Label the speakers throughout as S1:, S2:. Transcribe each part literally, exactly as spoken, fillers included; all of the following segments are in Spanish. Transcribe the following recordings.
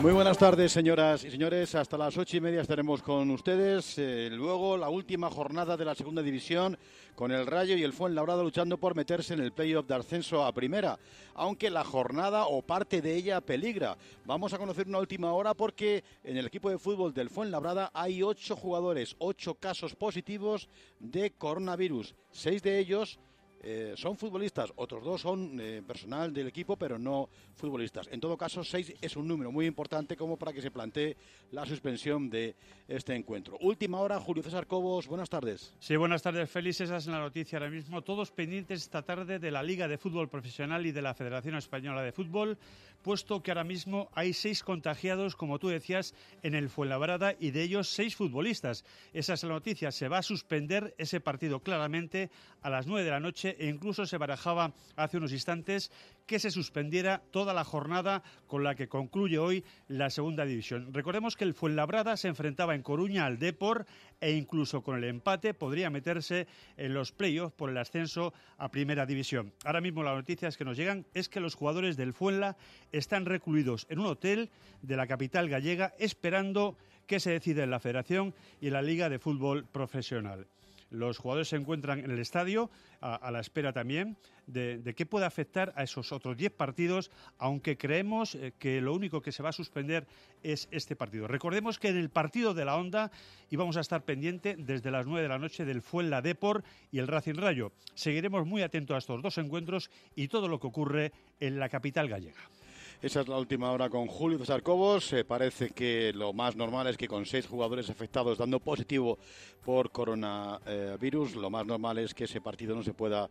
S1: Muy buenas tardes, señoras y señores. Hasta las ocho y media estaremos con ustedes. Eh, luego, la última jornada de la segunda división, con el Rayo y el Fuenlabrada luchando por meterse en el playoff de ascenso a primera. Aunque la jornada o parte de ella peligra. Vamos a conocer una última hora porque en el equipo de fútbol del Fuenlabrada hay ocho jugadores, ocho casos positivos de coronavirus. Seis de ellos Eh, son futbolistas, otros dos son eh, personal del equipo, pero no futbolistas. En todo caso, seis es un número muy importante como para que se plantee la suspensión de este encuentro. Última hora, Julio César Cobos, buenas tardes.
S2: Sí, buenas tardes, Félix. Esa es la noticia ahora mismo. Todos pendientes esta tarde de la Liga de Fútbol Profesional y de la Federación Española de Fútbol, puesto que ahora mismo hay seis contagiados, como tú decías, en el Fuenlabrada y de ellos seis futbolistas. Esa es la noticia. Se va a suspender ese partido claramente a las nueve de la noche e incluso se barajaba hace unos instantes que se suspendiera toda la jornada con la que concluye hoy la segunda división. Recordemos que el Fuenlabrada se enfrentaba en Coruña al Depor e incluso con el empate podría meterse en los playoffs por el ascenso a primera división. Ahora mismo las noticias que nos llegan es que los jugadores del Fuenla están recluidos en un hotel de la capital gallega esperando que se decida en la Federación y en la Liga de Fútbol Profesional. Los jugadores se encuentran en el estadio a, a la espera también de, de qué puede afectar a esos otros diez partidos, aunque creemos eh, que lo único que se va a suspender es este partido. Recordemos que en el partido de la Onda íbamos a estar pendiente desde las nueve de la noche del Fuenla Depor y el Racing Rayo. Seguiremos muy atentos a estos dos encuentros y todo lo que ocurre en la capital gallega.
S1: Esa es la última hora con Julio César Cobos. Eh, parece que lo más normal es que con seis jugadores afectados dando positivo por coronavirus, lo más normal es que ese partido no se pueda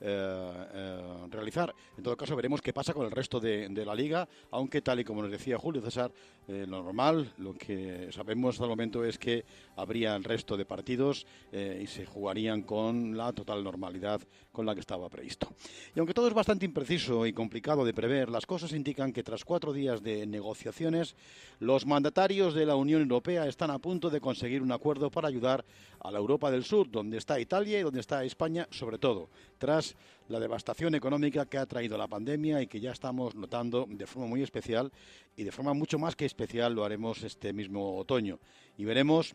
S1: eh, eh, realizar. En todo caso, veremos qué pasa con el resto de, de la Liga, aunque tal y como nos decía Julio César, eh, lo normal, lo que sabemos hasta el momento es que habría el resto de partidos eh, y se jugarían con la total normalidad con la que estaba previsto. Y aunque todo es bastante impreciso y complicado de prever, las cosas indican que tras cuatro días de negociaciones, los mandatarios de la Unión Europea están a punto de conseguir un acuerdo para ayudar a la Europa del Sur, donde está Italia y donde está España, sobre todo, tras la devastación económica que ha traído la pandemia y que ya estamos notando de forma muy especial y de forma mucho más que especial lo haremos este mismo otoño. Y veremos,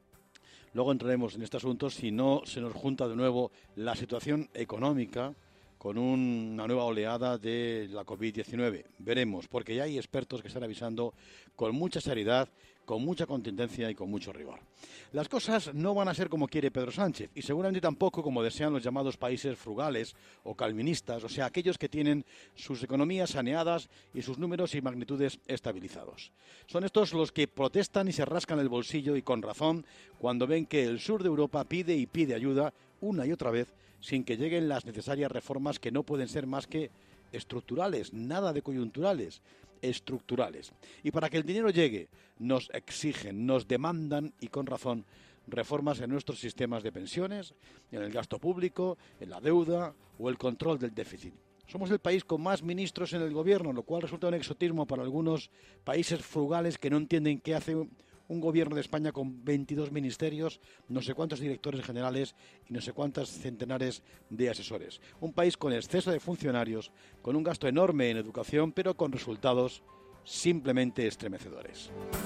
S1: luego entraremos en este asunto, si no se nos junta de nuevo la situación económica con una nueva oleada de la covid diecinueve. Veremos, porque ya hay expertos que están avisando con mucha seriedad, con mucha contundencia y con mucho rigor. Las cosas no van a ser como quiere Pedro Sánchez y seguramente tampoco como desean los llamados países frugales o calvinistas, o sea, aquellos que tienen sus economías saneadas y sus números y magnitudes estabilizados. Son estos los que protestan y se rascan el bolsillo y con razón cuando ven que el sur de Europa pide y pide ayuda una y otra vez sin que lleguen las necesarias reformas que no pueden ser más que estructurales, nada de coyunturales, estructurales. Y para que el dinero llegue, nos exigen, nos demandan, y con razón, reformas en nuestros sistemas de pensiones, en el gasto público, en la deuda o el control del déficit. Somos el país con más ministros en el gobierno, lo cual resulta un exotismo para algunos países frugales que no entienden qué hace un gobierno de España con veintidós ministerios, no sé cuántos directores generales y no sé cuántas centenares de asesores. Un país con exceso de funcionarios, con un gasto enorme en educación, pero con resultados simplemente estremecedores.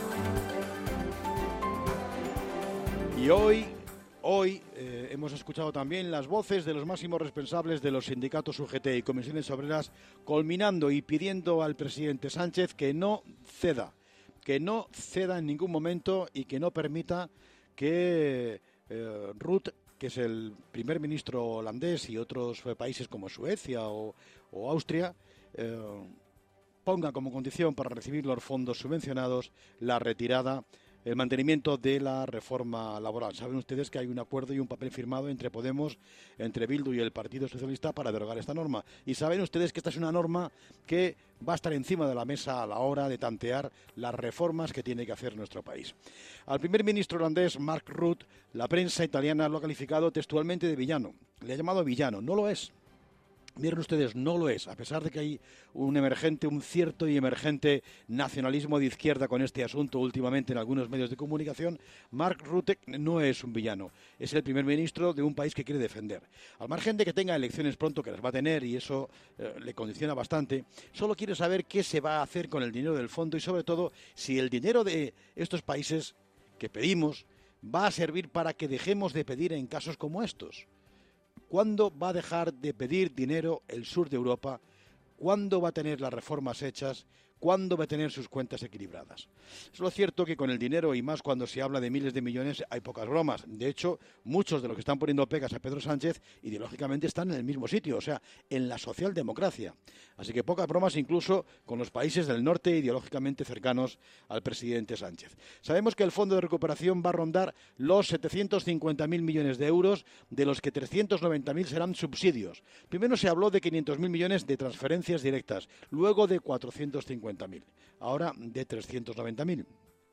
S1: Y hoy, hoy eh, hemos escuchado también las voces de los máximos responsables de los sindicatos U G T y comisiones obreras, culminando y pidiendo al presidente Sánchez que no ceda, que no ceda en ningún momento y que no permita que eh, Rutte, que es el primer ministro holandés, y otros países como Suecia o, o Austria, eh, pongan como condición para recibir los fondos subvencionados la retirada, el mantenimiento de la reforma laboral. Saben ustedes que hay un acuerdo y un papel firmado entre Podemos, entre Bildu y el Partido Socialista para derogar esta norma. Y saben ustedes que esta es una norma que va a estar encima de la mesa a la hora de tantear las reformas que tiene que hacer nuestro país. Al primer ministro holandés, Mark Rutte, la prensa italiana lo ha calificado textualmente de villano. Le ha llamado villano. No lo es. Miren ustedes, no lo es, a pesar de que hay un emergente, un cierto y emergente nacionalismo de izquierda con este asunto últimamente en algunos medios de comunicación. Mark Rutte no es un villano, es el primer ministro de un país que quiere defender. Al margen de que tenga elecciones pronto, que las va a tener y eso eh, le condiciona bastante, solo quiere saber qué se va a hacer con el dinero del fondo y sobre todo si el dinero de estos países que pedimos va a servir para que dejemos de pedir en casos como estos. ¿Cuándo va a dejar de pedir dinero el sur de Europa? ¿Cuándo va a tener las reformas hechas? ¿Cuándo va a tener sus cuentas equilibradas? Es lo cierto que con el dinero, y más cuando se habla de miles de millones, hay pocas bromas. De hecho, muchos de los que están poniendo pegas a Pedro Sánchez ideológicamente están en el mismo sitio, o sea, en la socialdemocracia. Así que pocas bromas incluso con los países del norte ideológicamente cercanos al presidente Sánchez. Sabemos que el Fondo de Recuperación va a rondar los setecientos cincuenta mil millones de euros, de los que trescientos noventa mil serán subsidios. Primero se habló de quinientos mil millones de transferencias directas, luego de cuatrocientos cincuenta mil, ahora de trescientos noventa mil.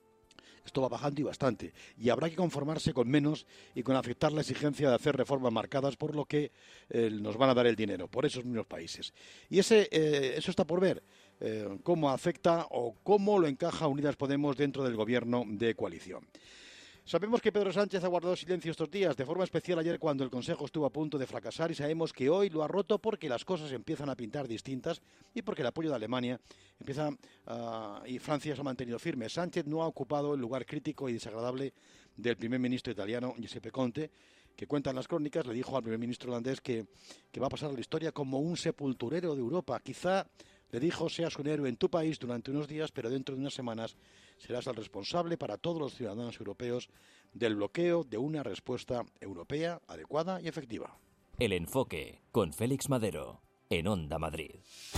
S1: Esto va bajando y bastante, y habrá que conformarse con menos y con aceptar la exigencia de hacer reformas marcadas por lo que eh, nos van a dar el dinero, por esos mismos países. Y ese, eh, eso está por ver, eh, cómo afecta o cómo lo encaja Unidas Podemos dentro del gobierno de coalición. Sabemos que Pedro Sánchez ha guardado silencio estos días, de forma especial ayer cuando el Consejo estuvo a punto de fracasar, y sabemos que hoy lo ha roto porque las cosas empiezan a pintar distintas y porque el apoyo de Alemania empieza uh, y Francia se ha mantenido firme. Sánchez no ha ocupado el lugar crítico y desagradable del primer ministro italiano, Giuseppe Conte, que cuentan las crónicas, le dijo al primer ministro holandés que, que va a pasar a la historia como un sepulturero de Europa. Quizá, le dijo, seas un héroe en tu país durante unos días, pero dentro de unas semanas serás el responsable para todos los ciudadanos europeos del bloqueo de una respuesta europea adecuada y efectiva.
S3: El Enfoque, con Félix Madero, en Onda Madrid.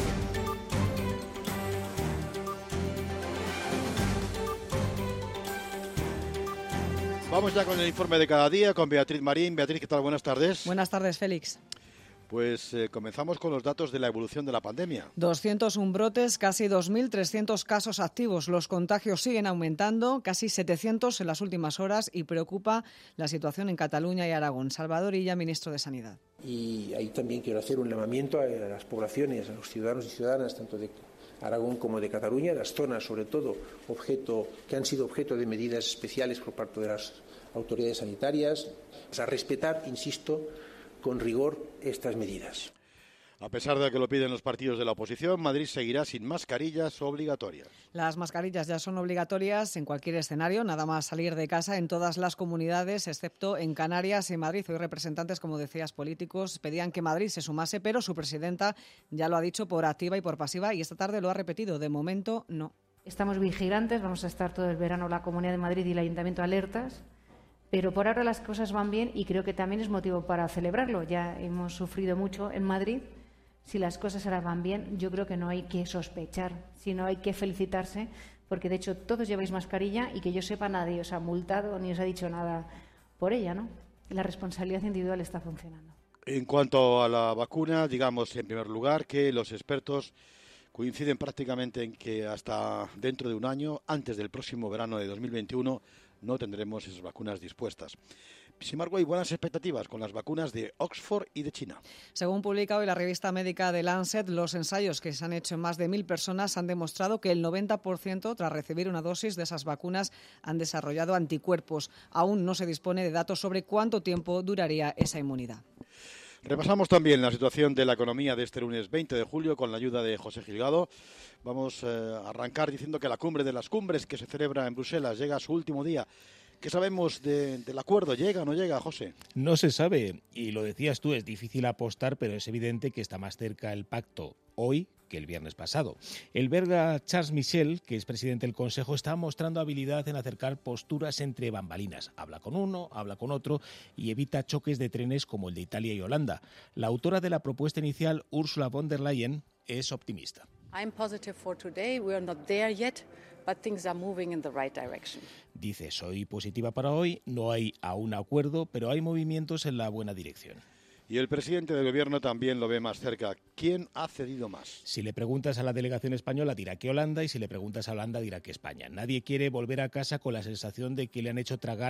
S1: Vamos ya con el informe de cada día con Beatriz Marín. Beatriz, ¿qué tal? Buenas tardes.
S4: Buenas tardes, Félix.
S1: Pues eh, comenzamos con los datos de la evolución de la pandemia.
S4: doscientos uno brotes, casi dos mil trescientos casos activos. Los contagios siguen aumentando, casi setecientos en las últimas horas, y preocupa la situación en Cataluña y Aragón. Salvador Illa, ministro de Sanidad.
S5: Y ahí también quiero hacer un llamamiento a las poblaciones, a los ciudadanos y ciudadanas, tanto de Aragón como de Cataluña, las zonas sobre todo objeto, que han sido objeto de medidas especiales por parte de las autoridades sanitarias, a respetar, insisto, con rigor estas medidas.
S1: A pesar de que lo piden los partidos de la oposición, Madrid seguirá sin mascarillas obligatorias.
S4: Las mascarillas ya son obligatorias en cualquier escenario, nada más salir de casa, en todas las comunidades, excepto en Canarias y Madrid. Hoy representantes, como decías, políticos pedían que Madrid se sumase, pero su presidenta ya lo ha dicho por activa y por pasiva, y esta tarde lo ha repetido. De momento, no.
S6: Estamos vigilantes, vamos a estar todo el verano la Comunidad de Madrid y el Ayuntamiento alertas. Pero por ahora las cosas van bien y creo que también es motivo para celebrarlo. Ya hemos sufrido mucho en Madrid. Si las cosas ahora van bien, yo creo que no hay que sospechar, sino hay que felicitarse, porque de hecho todos lleváis mascarilla y que yo sepa nadie os ha multado ni os ha dicho nada por ella, ¿no? La responsabilidad individual está funcionando.
S1: En cuanto a la vacuna, digamos en primer lugar que los expertos coinciden prácticamente en que hasta dentro de un año, antes del próximo verano de dos mil veintiuno, no tendremos esas vacunas dispuestas. Sin embargo, hay buenas expectativas con las vacunas de Oxford y de China.
S4: Según publica hoy la revista médica The Lancet, los ensayos que se han hecho en más de mil personas han demostrado que el noventa por ciento, tras recibir una dosis de esas vacunas, han desarrollado anticuerpos. Aún no se dispone de datos sobre cuánto tiempo duraría esa inmunidad.
S1: Repasamos también la situación de la economía de este lunes veinte de julio con la ayuda de José Gilgado. Vamos eh, a arrancar diciendo que la cumbre de las cumbres que se celebra en Bruselas llega a su último día. ¿Qué sabemos de, del acuerdo? ¿Llega o no llega, José?
S7: No se sabe, y lo decías tú, es difícil apostar, pero es evidente que está más cerca el pacto hoy que el viernes pasado. El belga Charles Michel, que es presidente del Consejo, está mostrando habilidad en acercar posturas entre bambalinas. Habla con uno, habla con otro y evita choques de trenes como el de Italia y Holanda. La autora de la propuesta inicial, Ursula von der Leyen, es optimista.
S8: I'm positive for today. We are not there yet, but things are moving in the right direction.
S7: Dice, soy positiva para hoy, no hay aún acuerdo, pero hay movimientos en la buena dirección.
S1: Y el presidente del gobierno también lo ve más cerca. ¿Quién ha cedido más?
S7: Si le preguntas a la delegación española dirá que Holanda, y si le preguntas a Holanda dirá que España. Nadie quiere volver a casa con la sensación de que le han hecho tragar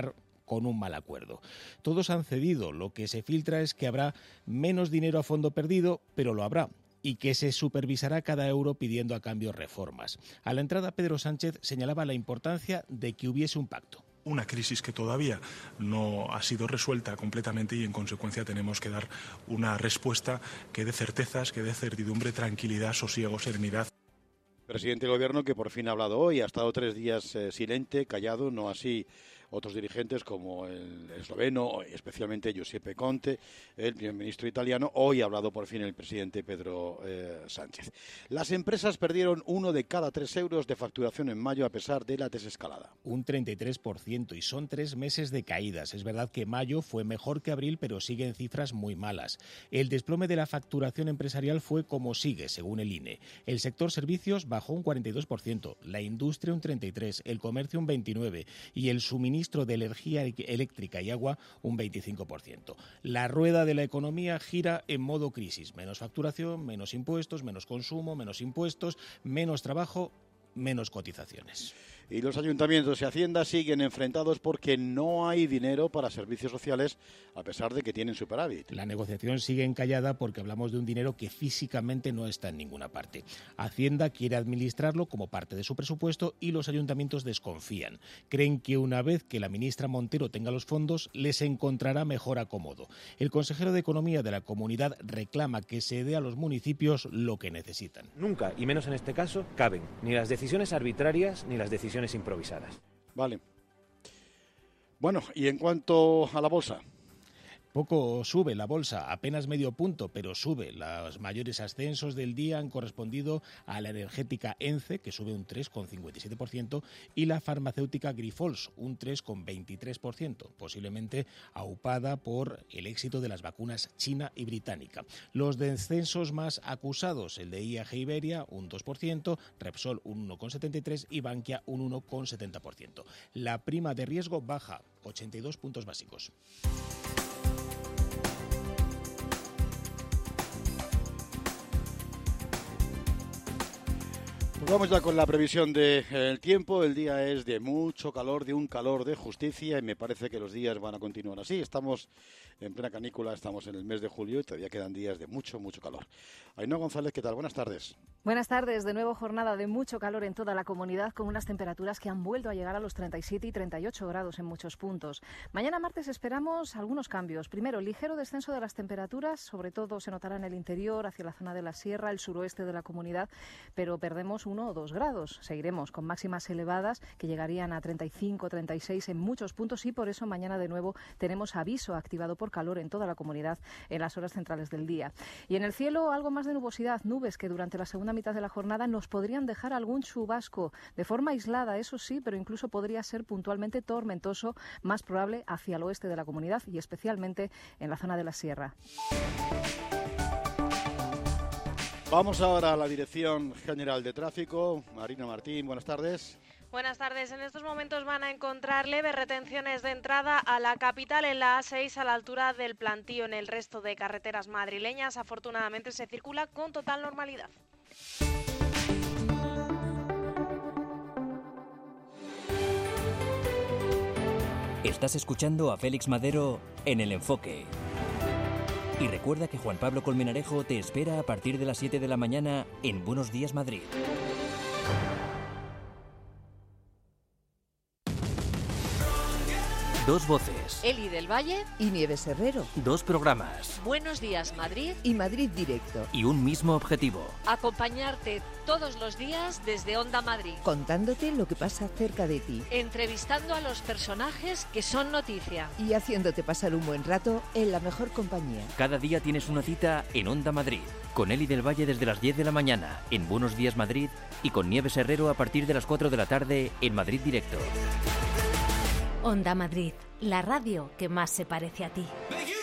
S7: con un mal acuerdo. Todos han cedido, lo que se filtra es que habrá menos dinero a fondo perdido, pero lo habrá, y que se supervisará cada euro pidiendo a cambio reformas. A la entrada, Pedro Sánchez señalaba la importancia de que hubiese un pacto.
S9: Una crisis que todavía no ha sido resuelta completamente y, en consecuencia, tenemos que dar una respuesta que dé certezas, que dé certidumbre, tranquilidad, sosiego, serenidad.
S1: Presidente del Gobierno que por fin ha hablado hoy, ha estado tres días eh, silente, callado, no así otros dirigentes como el esloveno, especialmente Giuseppe Conte, el primer ministro italiano. Hoy ha hablado por fin el presidente Pedro eh, Sánchez. Las empresas perdieron uno de cada tres euros de facturación en mayo a pesar de la desescalada.
S7: Un treinta y tres por ciento, y son tres meses de caídas. Es verdad que mayo fue mejor que abril, pero siguen cifras muy malas. El desplome de la facturación empresarial fue como sigue, según el I N E. El sector servicios bajó un cuarenta y dos por ciento, la industria un treinta y tres por ciento, el comercio un veintinueve por ciento y el suministro de energía eléctrica y agua un veinticinco por ciento. La rueda de la economía gira en modo crisis. Menos facturación, menos impuestos, menos consumo, menos impuestos, menos trabajo, menos cotizaciones.
S1: Y los ayuntamientos y Hacienda siguen enfrentados porque no hay dinero para servicios sociales a pesar de que tienen superávit.
S7: La negociación sigue encallada porque hablamos de un dinero que físicamente no está en ninguna parte. Hacienda quiere administrarlo como parte de su presupuesto y los ayuntamientos desconfían. Creen que una vez que la ministra Montero tenga los fondos, les encontrará mejor acomodo. El consejero de Economía de la comunidad reclama que se dé a los municipios lo que necesitan.
S10: Nunca, y menos en este caso, caben ni las decisiones arbitrarias ni las decisiones improvisadas.
S1: Vale. Bueno, y en cuanto a la bolsa.
S7: Poco sube la bolsa, apenas medio punto, pero sube. Los mayores ascensos del día han correspondido a la energética ENCE, que sube un tres coma cincuenta y siete por ciento, y la farmacéutica Grifols, un tres coma veintitrés por ciento, posiblemente aupada por el éxito de las vacunas china y británica. Los descensos más acusados, el de I A G Iberia, un dos por ciento, Repsol, un uno coma setenta y tres por ciento y Bankia, un uno coma setenta por ciento. La prima de riesgo baja, ochenta y dos puntos básicos.
S1: Pues vamos ya con la previsión del tiempo. El día es de mucho calor, de un calor de justicia, y me parece que los días van a continuar así. Estamos en plena canícula, estamos en el mes de julio y todavía quedan días de mucho, mucho calor. Ainhoa González, ¿qué tal? Buenas tardes.
S11: Buenas tardes. De nuevo jornada de mucho calor en toda la comunidad, con unas temperaturas que han vuelto a llegar a los treinta y siete y treinta y ocho grados en muchos puntos. Mañana martes esperamos algunos cambios. Primero, ligero descenso de las temperaturas, sobre todo se notará en el interior, hacia la zona de la sierra, el suroeste de la comunidad, pero perdemos uno o dos grados. Seguiremos con máximas elevadas que llegarían a treinta y cinco, treinta y seis en muchos puntos, y por eso mañana de nuevo tenemos aviso activado por calor en toda la comunidad en las horas centrales del día. Y en el cielo algo más de nubosidad, nubes que durante la segunda mitad de la jornada nos podrían dejar algún chubasco de forma aislada, eso sí, pero incluso podría ser puntualmente tormentoso, más probable hacia el oeste de la comunidad y especialmente en la zona de la sierra.
S1: Vamos ahora a la Dirección General de Tráfico. Marina Martín, buenas tardes.
S12: Buenas tardes. En estos momentos van a encontrar leves retenciones de entrada a la capital en la A seis a la altura del Plantío. En el resto de carreteras madrileñas, afortunadamente, se circula con total normalidad.
S3: Estás escuchando a Félix Madero en El Enfoque. Y recuerda que Juan Pablo Colmenarejo te espera a partir de las siete de la mañana en Buenos Días Madrid. Dos voces.
S13: Eli del Valle y Nieves Herrero.
S3: Dos programas.
S13: Buenos Días Madrid
S3: y Madrid Directo. Y un mismo objetivo.
S13: Acompañarte todos los días desde Onda Madrid.
S14: Contándote lo que pasa cerca de ti.
S13: Entrevistando a los personajes que son noticia.
S14: Y haciéndote pasar un buen rato en la mejor compañía.
S3: Cada día tienes una cita en Onda Madrid. Con Eli del Valle desde las diez de la mañana en Buenos Días Madrid y con Nieves Herrero a partir de las cuatro de la tarde en Madrid Directo.
S15: Onda Madrid, la radio que más se parece a ti.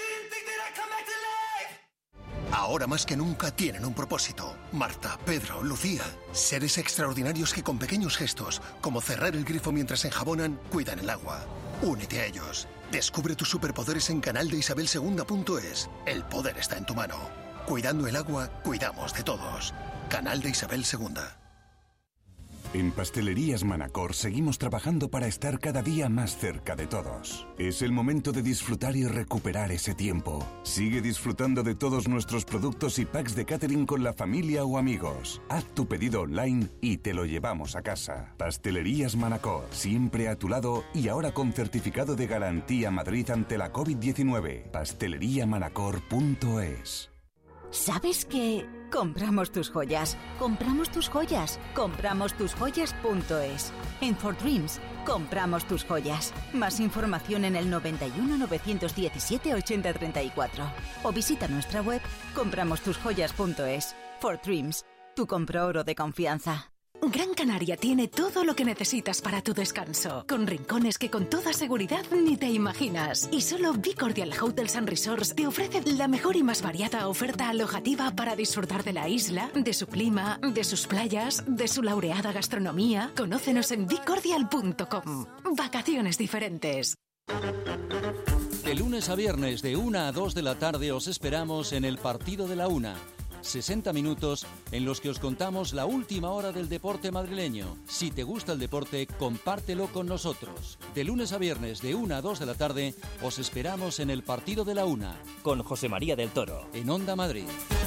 S16: Ahora más que nunca tienen un propósito. Marta, Pedro, Lucía. Seres extraordinarios que con pequeños gestos, como cerrar el grifo mientras enjabonan, cuidan el agua. Únete a ellos. Descubre tus superpoderes en canal de isabel segunda punto es. El poder está en tu mano. Cuidando el agua, cuidamos de todos. Canal de Isabel segunda.
S17: En Pastelerías Manacor seguimos trabajando para estar cada día más cerca de todos. Es el momento de disfrutar y recuperar ese tiempo. Sigue disfrutando de todos nuestros productos y packs de catering con la familia o amigos. Haz tu pedido online y te lo llevamos a casa. Pastelerías Manacor, siempre a tu lado y ahora con certificado de garantía Madrid ante la COVID diecinueve. pastelería manacor punto es.
S18: ¿Sabes qué? Compramos tus joyas, compramos tus joyas, compramos tus joyas punto es. En For Dreams, compramos tus joyas. Más información en el noventa y uno, novecientos diecisiete, ochenta treinta y cuatro. O visita nuestra web compramos tus joyas punto es. For Dreams, tu compra oro de confianza.
S19: Gran Canaria tiene todo lo que necesitas para tu descanso, con rincones que con toda seguridad ni te imaginas. Y solo Be Cordial Hotels and Resorts te ofrece la mejor y más variada oferta alojativa para disfrutar de la isla, de su clima, de sus playas, de su laureada gastronomía. Conócenos en be cordial punto com. Vacaciones diferentes.
S20: De lunes a viernes de una a dos de la tarde os esperamos en el Partido de la Una. sesenta minutos en los que os contamos la última hora del deporte madrileño. Si te gusta el deporte, compártelo con nosotros. De lunes a viernes, de una a dos de la tarde, os esperamos en el Partido de la Una.
S3: Con José María del Toro.
S20: En Onda Madrid.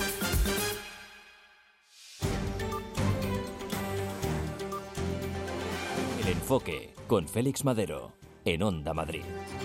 S3: El Enfoque, con Félix Madero. En Onda Madrid.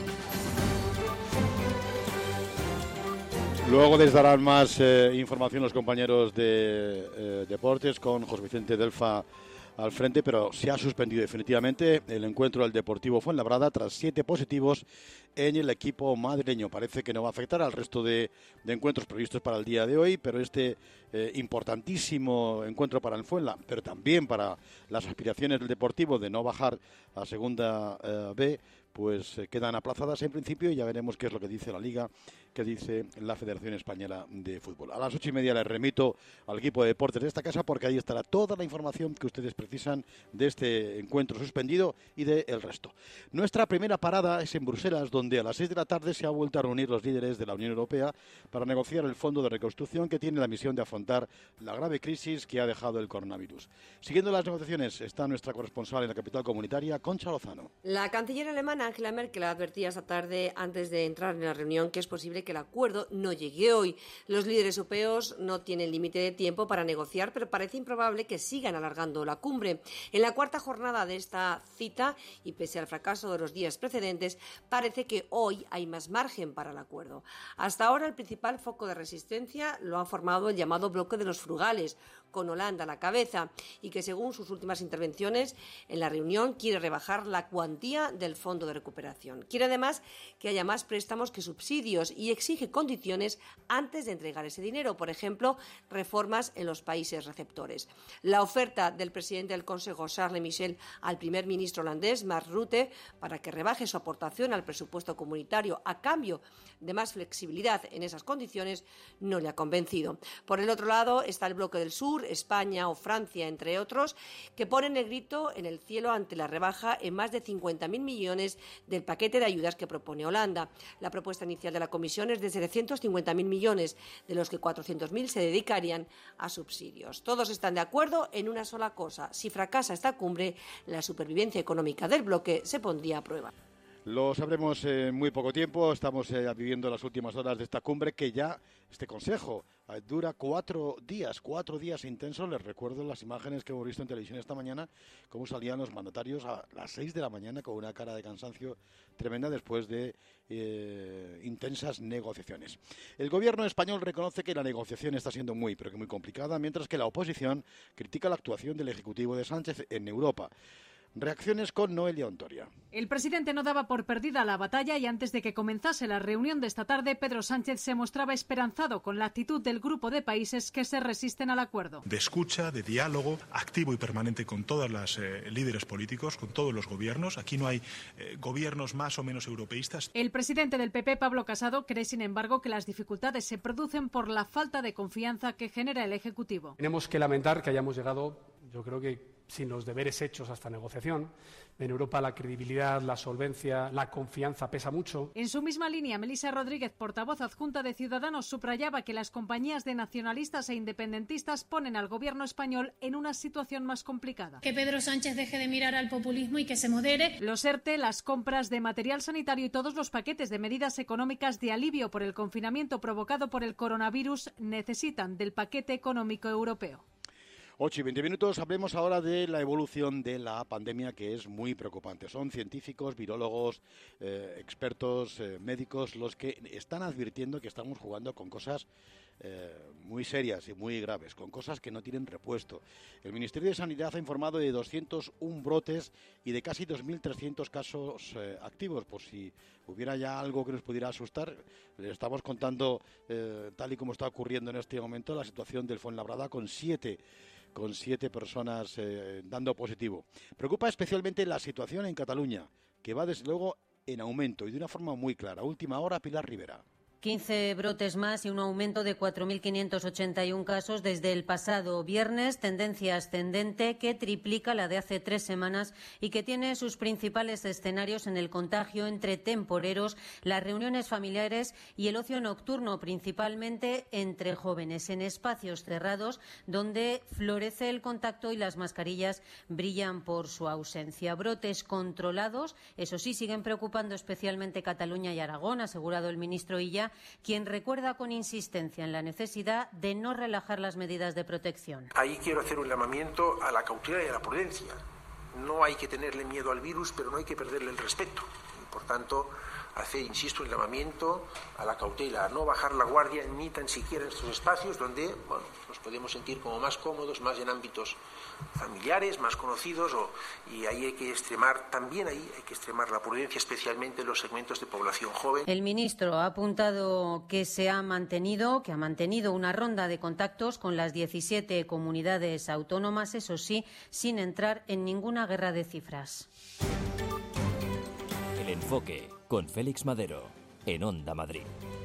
S1: Luego les darán más eh, información los compañeros de eh, deportes con José Vicente Delfa al frente, pero se ha suspendido definitivamente el encuentro del Deportivo Fuenlabrada tras siete positivos en el equipo madrileño. Parece que no va a afectar al resto de, de encuentros previstos para el día de hoy, pero este eh, importantísimo encuentro para el Fuenla, pero también para las aspiraciones del Deportivo de no bajar a Segunda eh, B, pues eh, quedan aplazadas en principio y ya veremos qué es lo que dice la Liga, qué dice la Federación Española de Fútbol. A las ocho y media les remito al equipo de deportes de esta casa porque ahí estará toda la información que ustedes precisan de este encuentro suspendido y del resto. Nuestra primera parada es en Bruselas, donde a las seis de la tarde se ha vuelto a reunir los líderes de la Unión Europea para negociar el fondo de reconstrucción que tiene la misión de afrontar la grave crisis que ha dejado el coronavirus. Siguiendo las negociaciones está nuestra corresponsal en la capital comunitaria, Concha Lozano.
S21: La canciller alemana Angela Merkel advertía esta tarde antes de entrar en la reunión que es posible que el acuerdo no llegue hoy. Los líderes europeos no tienen límite de tiempo para negociar, pero parece improbable que sigan alargando la cumbre. En la cuarta jornada de esta cita, y pese al fracaso de los días precedentes, parece que hoy hay más margen para el acuerdo. Hasta ahora el principal foco de resistencia lo ha formado el llamado bloque de los frugales, con Holanda a la cabeza, y que según sus últimas intervenciones en la reunión quiere rebajar la cuantía del fondo de recuperación. Quiere además que haya más préstamos que subsidios y exige condiciones antes de entregar ese dinero, por ejemplo, reformas en los países receptores. La oferta del presidente del Consejo, Charles Michel, al primer ministro holandés, Mark Rutte, para que rebaje su aportación al presupuesto comunitario a cambio de más flexibilidad en esas condiciones, no le ha convencido. Por el otro lado está el bloque del sur, España o Francia, entre otros, que ponen el grito en el cielo ante la rebaja en más de cincuenta mil millones del paquete de ayudas que propone Holanda. La propuesta inicial de la Comisión es de setecientos cincuenta mil millones, de los que cuatrocientos mil se dedicarían a subsidios. Todos están de acuerdo en una sola cosa: si fracasa esta cumbre, la supervivencia económica del bloque se pondría a prueba.
S1: Lo sabremos en muy poco tiempo. Estamos eh, viviendo las últimas horas de esta cumbre que ya, este consejo, eh, dura cuatro días, cuatro días intensos. Les recuerdo las imágenes que hemos visto en televisión esta mañana, cómo salían los mandatarios a las seis de la mañana con una cara de cansancio tremenda después de eh, intensas negociaciones. El gobierno español reconoce que la negociación está siendo muy, pero que muy complicada, mientras que la oposición critica la actuación del Ejecutivo de Sánchez en Europa. Reacciones con Noelia Ontoria.
S22: El presidente no daba por perdida la batalla y antes de que comenzase la reunión de esta tarde, Pedro Sánchez se mostraba esperanzado con la actitud del grupo de países que se resisten al acuerdo.
S9: De escucha, de diálogo activo y permanente con todas las eh, líderes políticos, con todos los gobiernos. Aquí no hay eh, gobiernos más o menos europeístas.
S22: El presidente del P P, Pablo Casado, cree sin embargo que las dificultades se producen por la falta de confianza que genera el Ejecutivo.
S23: Tenemos que lamentar que hayamos llegado, yo creo que
S2: sin los deberes hechos a esta negociación. En Europa la credibilidad, la solvencia, la confianza pesa mucho.
S22: En su misma línea, Melissa Rodríguez, portavoz adjunta de Ciudadanos, subrayaba que las compañías de nacionalistas e independentistas ponen al gobierno español en una situación más complicada.
S5: Que Pedro Sánchez deje de mirar al populismo y que se modere.
S22: Los ERTE, las compras de material sanitario y todos los paquetes de medidas económicas de alivio por el confinamiento provocado por el coronavirus necesitan del paquete económico europeo.
S1: ocho y veinte minutos, hablemos ahora de la evolución de la pandemia, que es muy preocupante. Son científicos, virólogos, eh, expertos, eh, médicos, los que están advirtiendo que estamos jugando con cosas eh, muy serias y muy graves, con cosas que no tienen repuesto. El Ministerio de Sanidad ha informado de doscientos uno brotes y de casi dos mil trescientos casos eh, activos. Por si hubiera ya algo que nos pudiera asustar, les estamos contando, eh, tal y como está ocurriendo en este momento, la situación del Fuenlabrada con siete con siete personas eh, dando positivo. Preocupa especialmente la situación en Cataluña, que va desde luego en aumento y de una forma muy clara. Última hora, Pilar Rivera.
S23: quince brotes más y un aumento de cuatro mil quinientos ochenta y uno casos desde el pasado viernes, tendencia ascendente que triplica la de hace tres semanas y que tiene sus principales escenarios en el contagio entre temporeros, las reuniones familiares y el ocio nocturno, principalmente entre jóvenes, en espacios cerrados donde florece el contacto y las mascarillas brillan por su ausencia. Brotes controlados, eso sí, siguen preocupando especialmente Cataluña y Aragón, ha asegurado el ministro Illa, quien recuerda con insistencia en la necesidad de no relajar las medidas de protección.
S24: Ahí quiero hacer un llamamiento a la cautela y a la prudencia. No hay que tenerle miedo al virus, pero no hay que perderle el respeto. Y por tanto, hacer, insisto, el llamamiento a la cautela, a no bajar la guardia ni tan siquiera en estos espacios donde, bueno, nos podemos sentir como más cómodos, más en ámbitos familiares, más conocidos, o, y ahí hay que extremar, también ahí hay que extremar la prudencia, especialmente en los segmentos de población joven.
S23: El ministro ha apuntado que se ha mantenido, que ha mantenido una ronda de contactos con las diecisiete comunidades autónomas, eso sí, sin entrar en ninguna guerra de cifras.
S3: El enfoque con Félix Madero en Onda Madrid.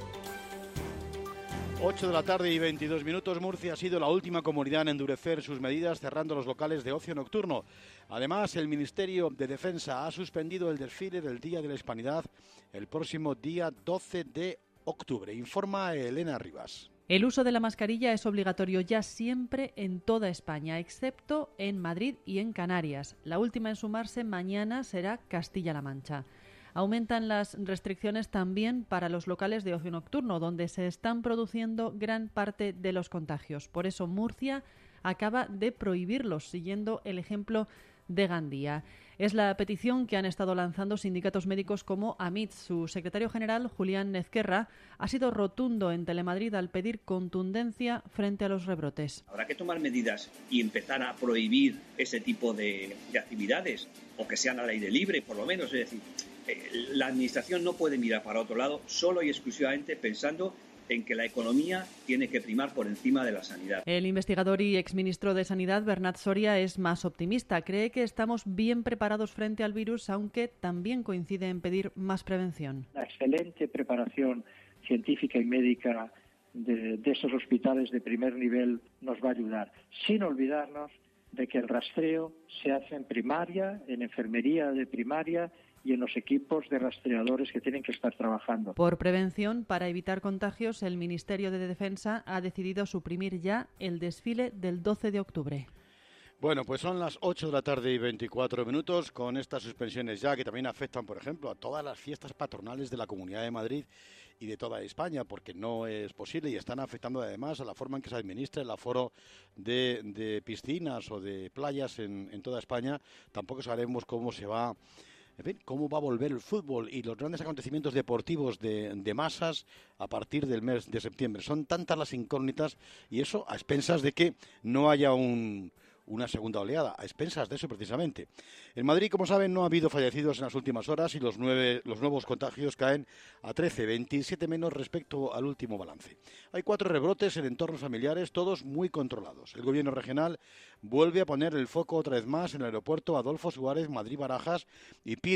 S1: ocho de la tarde y veintidós minutos. Murcia ha sido la última comunidad en endurecer sus medidas, cerrando los locales de ocio nocturno. Además, el Ministerio de Defensa ha suspendido el desfile del Día de la Hispanidad el próximo día doce de octubre. Informa Elena Rivas.
S25: El uso de la mascarilla es obligatorio ya siempre en toda España, excepto en Madrid y en Canarias. La última en sumarse mañana será Castilla-La Mancha. Aumentan las restricciones también para los locales de ocio nocturno, donde se están produciendo gran parte de los contagios. Por eso Murcia acaba de prohibirlos, siguiendo el ejemplo de Gandía. Es la petición que han estado lanzando sindicatos médicos como AMIT. Su secretario general, Julián Ezquerra, ha sido rotundo en Telemadrid al pedir contundencia frente a los rebrotes.
S26: Habrá que tomar medidas y empezar a prohibir ese tipo de, de actividades, o que sean al aire libre, por lo menos. Es decir, eh, la Administración no puede mirar para otro lado solo y exclusivamente pensando en que la economía tiene que primar por encima de la sanidad.
S25: El investigador y exministro de Sanidad, Bernat Soria, es más optimista. Cree que estamos bien preparados frente al virus, aunque también coincide en pedir más prevención.
S27: La excelente preparación científica y médica de, de esos hospitales de primer nivel nos va a ayudar, sin olvidarnos de que el rastreo se hace en primaria, en enfermería de primaria y en los equipos de rastreadores que tienen que estar trabajando.
S25: Por prevención, para evitar contagios, el Ministerio de Defensa ha decidido suprimir ya el desfile del doce de octubre.
S1: Bueno, pues son las ocho de la tarde y veinticuatro minutos, con estas suspensiones ya que también afectan, por ejemplo, a todas las fiestas patronales de la Comunidad de Madrid y de toda España, porque no es posible, y están afectando además a la forma en que se administra el aforo de, de piscinas o de playas en, en toda España. Tampoco sabemos cómo se va... En fin, cómo va a volver el fútbol y los grandes acontecimientos deportivos de, de masas a partir del mes de septiembre. Son tantas las incógnitas, y eso a expensas de que no haya un, una segunda oleada, a expensas de eso precisamente. En Madrid, como saben, no ha habido fallecidos en las últimas horas y los, nueve, los nuevos contagios caen a trece, veintisiete menos respecto al último balance. Hay cuatro rebrotes en entornos familiares, todos muy controlados. El gobierno regional vuelve a poner el foco otra vez más en el aeropuerto Adolfo Suárez Madrid-Barajas y pide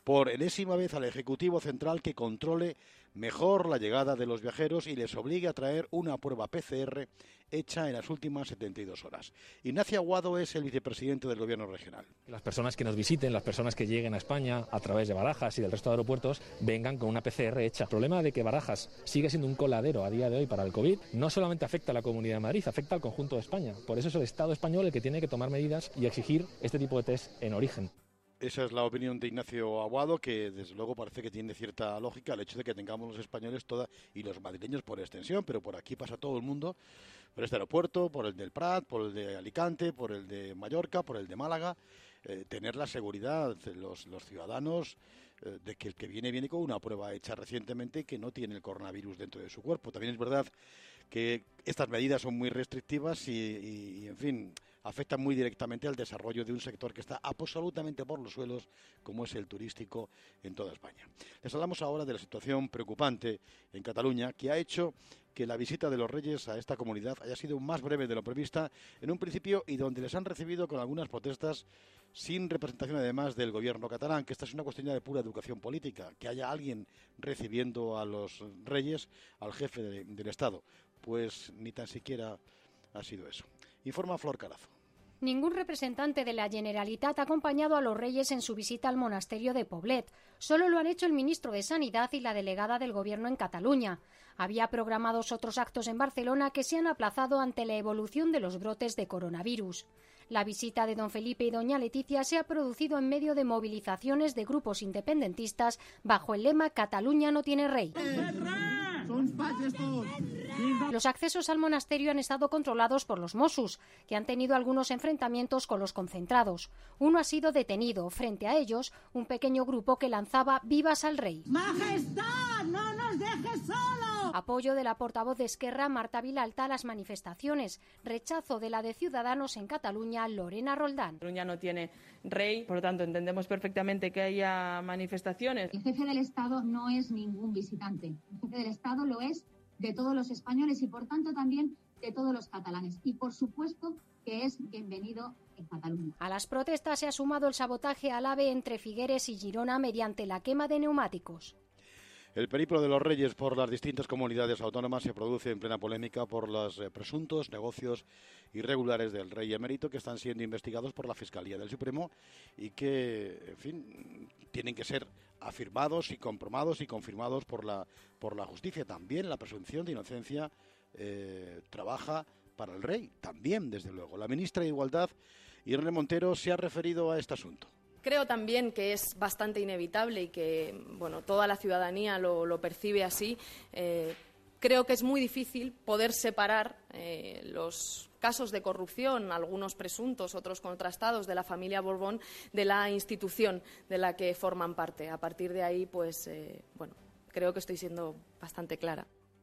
S1: por enésima vez al Ejecutivo Central que controle mejor la llegada de los viajeros y les obligue a traer una prueba P C R hecha en las últimas setenta y dos horas. Ignacio Aguado es el vicepresidente del Gobierno regional.
S4: Las personas que nos visiten, las personas que lleguen a España a través de Barajas y del resto de aeropuertos, vengan con una P C R hecha. El problema de que Barajas sigue siendo un coladero a día de hoy para el COVID no solamente afecta a la Comunidad de Madrid, afecta al conjunto de España. Por eso es el Estado español el que tiene que tomar medidas y exigir este tipo de test en origen.
S1: Esa es la opinión de Ignacio Aguado, que desde luego parece que tiene cierta lógica el hecho de que tengamos los españoles toda y los madrileños por extensión, pero por aquí pasa todo el mundo, por este aeropuerto, por el del Prat, por el de Alicante, por el de Mallorca, por el de Málaga, eh, tener la seguridad de los, los ciudadanos eh, de que el que viene viene con una prueba hecha recientemente que no tiene el coronavirus dentro de su cuerpo. También es verdad que estas medidas son muy restrictivas y, y, y en fin, afectan muy directamente al desarrollo de un sector que está absolutamente por los suelos, como es el turístico en toda España. Les hablamos ahora de la situación preocupante en Cataluña, que ha hecho que la visita de los Reyes a esta comunidad haya sido más breve de lo prevista en un principio y donde les han recibido con algunas protestas sin representación además del gobierno catalán, que esta es una cuestión de pura educación política, que haya alguien recibiendo a los Reyes, al jefe de, del Estado. Pues ni tan siquiera ha sido eso. Informa Flor Carazo.
S6: Ningún representante de la Generalitat ha acompañado a los Reyes en su visita al monasterio de Poblet. Solo lo han hecho el ministro de Sanidad y la delegada del Gobierno en Cataluña. Había programados otros actos en Barcelona que se han aplazado ante la evolución de los brotes de coronavirus. La visita de don Felipe y doña Leticia se ha producido en medio de movilizaciones de grupos independentistas bajo el lema Cataluña no tiene rey. Los accesos al monasterio han estado controlados por los Mossos, que han tenido algunos enfrentamientos con los concentrados. Uno ha sido detenido. Frente a ellos, un pequeño grupo que lanzaba vivas al rey.
S7: ¡Majestad, no nos dejes solos!
S6: Apoyo de la portavoz de Esquerra, Marta Vilalta, a las manifestaciones. Rechazo de la de Ciudadanos en Cataluña, Lorena Roldán.
S8: Cataluña no tiene rey, por lo tanto entendemos perfectamente que haya manifestaciones.
S10: El jefe del Estado no es ningún visitante. El jefe del Estado lo es de todos los españoles y, por tanto, también de todos los catalanes. Y, por supuesto, que es bienvenido en Cataluña.
S6: A las protestas se ha sumado el sabotaje al AVE entre Figueres y Girona mediante la quema de neumáticos.
S1: El periplo de los Reyes por las distintas comunidades autónomas se produce en plena polémica por los eh, presuntos negocios irregulares del rey emérito que están siendo investigados por la Fiscalía del Supremo y que, en fin, tienen que ser afirmados y comprobados y confirmados por la, por la justicia. También la presunción de inocencia eh, trabaja para el rey, también, desde luego. La ministra de Igualdad, Irene Montero, se ha referido a este asunto.
S8: Creo también que es bastante inevitable y que bueno, toda la ciudadanía lo, lo percibe así. Eh, creo que es muy difícil poder separar eh, los casos de corrupción, algunos presuntos, otros contrastados, de la familia Borbón, de la institución de la que forman parte. A partir de ahí, pues, eh, bueno, creo que estoy siendo bastante clara.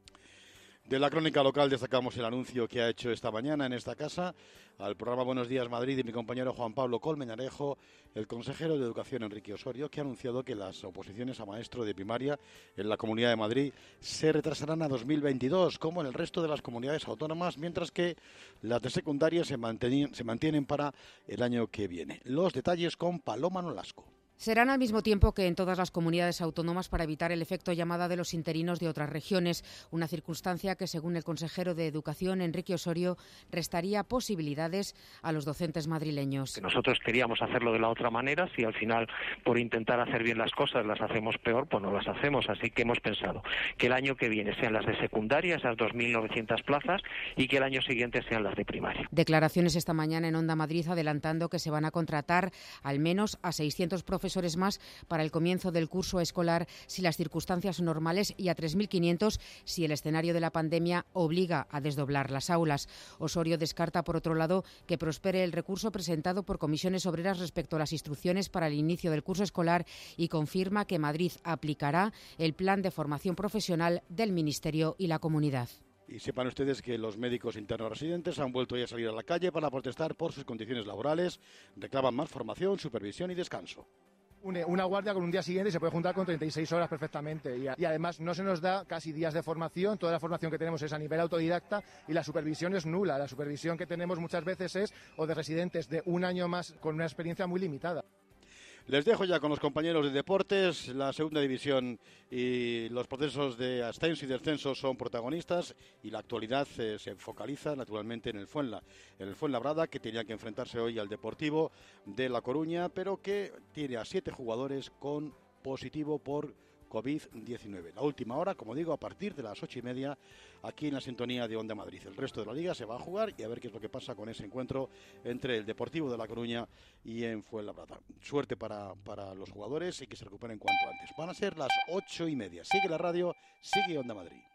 S1: De la crónica local destacamos el anuncio que ha hecho esta mañana en esta casa al programa Buenos Días Madrid de mi compañero Juan Pablo Colmenarejo, el consejero de Educación Enrique Osorio, que ha anunciado que las oposiciones a maestro de primaria en la Comunidad de Madrid se retrasarán a dos mil veintidós, como en el resto de las comunidades autónomas, mientras que las de secundaria se mantienen, se mantienen para el año que viene. Los detalles con Paloma Nolasco.
S11: Serán al mismo tiempo que en todas las comunidades autónomas para evitar el efecto llamada de los interinos de otras regiones, una circunstancia que, según el consejero de Educación, Enrique Osorio, restaría posibilidades a los docentes madrileños.
S27: Que nosotros queríamos hacerlo de la otra manera, si al final por intentar hacer bien las cosas las hacemos peor, pues no las hacemos, así que hemos pensado que el año que viene sean las de secundaria, esas dos mil novecientas plazas, y que el año siguiente sean las de primaria.
S11: Declaraciones esta mañana en Onda Madrid adelantando que se van a contratar al menos a seiscientos profesores profesores más para el comienzo del curso escolar si las circunstancias son normales y a tres mil quinientos si el escenario de la pandemia obliga a desdoblar las aulas. Osorio descarta, por otro lado, que prospere el recurso presentado por comisiones obreras respecto a las instrucciones para el inicio del curso escolar y confirma que Madrid aplicará el plan de formación profesional del Ministerio y la Comunidad.
S1: Y sepan ustedes que los médicos internos residentes han vuelto ya a salir a la calle para protestar por sus condiciones laborales, reclaman más formación, supervisión y descanso.
S12: Una guardia con un día siguiente se puede juntar con treinta y seis horas perfectamente y, y además no se nos da casi días de formación, toda la formación que tenemos es a nivel autodidacta y la supervisión es nula, la supervisión que tenemos muchas veces es o de residentes de un año más con una experiencia muy limitada.
S1: Les dejo ya con los compañeros de deportes. La segunda división y los procesos de ascenso y descenso son protagonistas y la actualidad eh, se focaliza naturalmente en el Fuenla, en el Fuenlabrada, que tenía que enfrentarse hoy al Deportivo de La Coruña, pero que tiene a siete jugadores con positivo por COVID diecinueve. La última hora, como digo, a partir de las ocho y media, aquí en la sintonía de Onda Madrid. El resto de la liga se va a jugar y a ver qué es lo que pasa con ese encuentro entre el Deportivo de La Coruña y en Fuenlabrada. Suerte para, para los jugadores y que se recuperen cuanto antes. Van a ser las ocho y media. Sigue la radio, sigue Onda Madrid.